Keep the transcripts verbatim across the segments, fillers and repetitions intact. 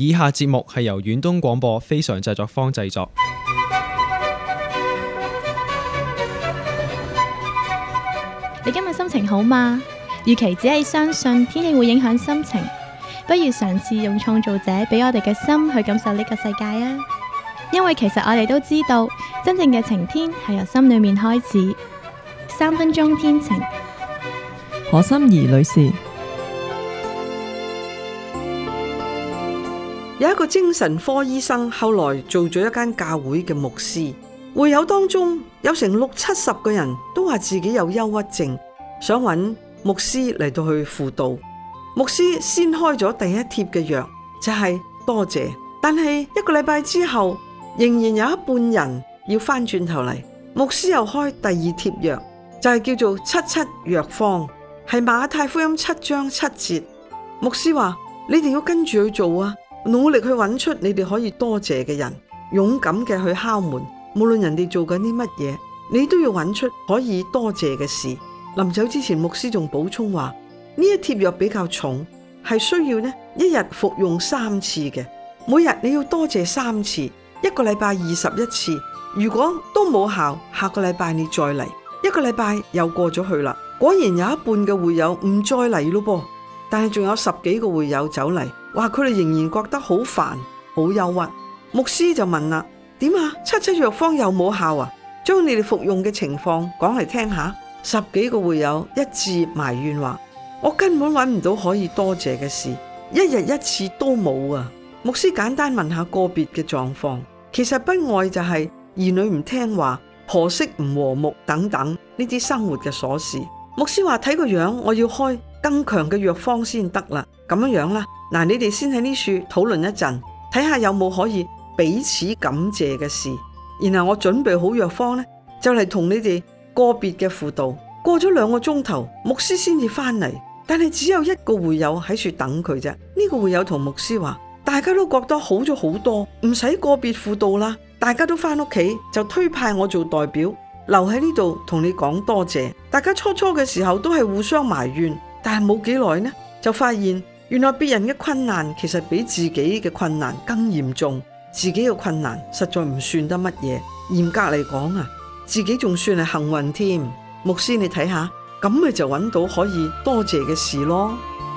以下節目係由遠東廣播非常製作坊製作。 你今日心情好嗎？與其只係相信天氣會影響心情，不如嘗試用創造者俾我哋嘅心去感受呢個世界啊！因為其實我哋都知道，真正嘅晴天係由心裏面開始。三分鐘天晴， 何心怡女士。 有一個精神科醫生，後來做咗一間教會嘅牧師。會友當中有成六七十個人都話自己有憂鬱症，想揾牧師嚟到去輔導。牧師先開咗第一貼嘅藥，就係多謝。但係一個禮拜之後，仍然有一半人要翻轉頭嚟。牧師又開第二貼藥，就係叫做七七藥方，係馬太福音七章七節。牧師話：你哋要跟住去做啊，努力去揾出你哋可以多謝嘅人，勇敢嘅去敲門。無論人哋做緊啲乜嘢，你都要揾出可以多謝嘅事。臨走之前，牧師仲補充話：呢一貼藥比較重，係需要呢一日服用三次嘅，每日你要多謝三次，一個禮拜二十一次。如果都冇效，下個禮拜你再嚟。一個禮拜又過咗去啦，果然有一半嘅會友唔再嚟咯噃，但係仲有十幾個會友走嚟，話佢哋仍然覺得好煩，好憂鬱。牧師就問啦：點啊？七七藥方又冇效啊？將你哋服用嘅情況講嚟聽下。十幾個會友一致埋怨話：我根本揾唔到可以多謝嘅事，一日一次都冇啊！牧師簡單問下個別嘅狀況，其實不外就係兒女唔聽話、婆媳唔和睦等等呢啲生活嘅瑣事。牧師話：睇個樣，我要開更強嘅藥方先得啦。咁樣樣啦，嗱，你哋先喺呢處討論一陣，睇下有冇可以彼此感謝嘅事，然後我準備好藥方呢，就嚟同你哋個別嘅輔導。過咗兩個鐘頭，牧師先至翻嚟，但係只有一個會友喺處等佢啫。呢個會友同牧師話：大家都覺得好咗好多，唔使個別輔導啦，大家都翻屋企，就推派我做代表，留喺呢度同你講多謝。大家初初嘅時候都係互相埋怨，但係冇幾耐呢，就發現原來別人嘅困難其實比自己嘅困難更嚴重。自己嘅困難實在唔算得乜嘢，嚴格嚟講啊，自己仲算係幸運添。牧師你睇下，咁咪就揾到可以多謝嘅事咯。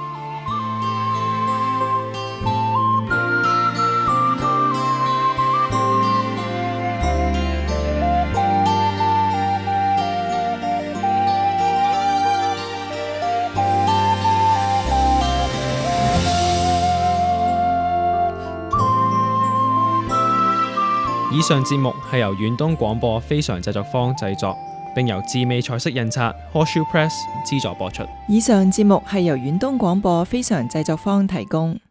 以上節目係由遠東廣播非常製作坊製作，並由智美彩色印刷 Horseshoe Press 資助播出。 以上節目係由遠東廣播非常製作坊提供。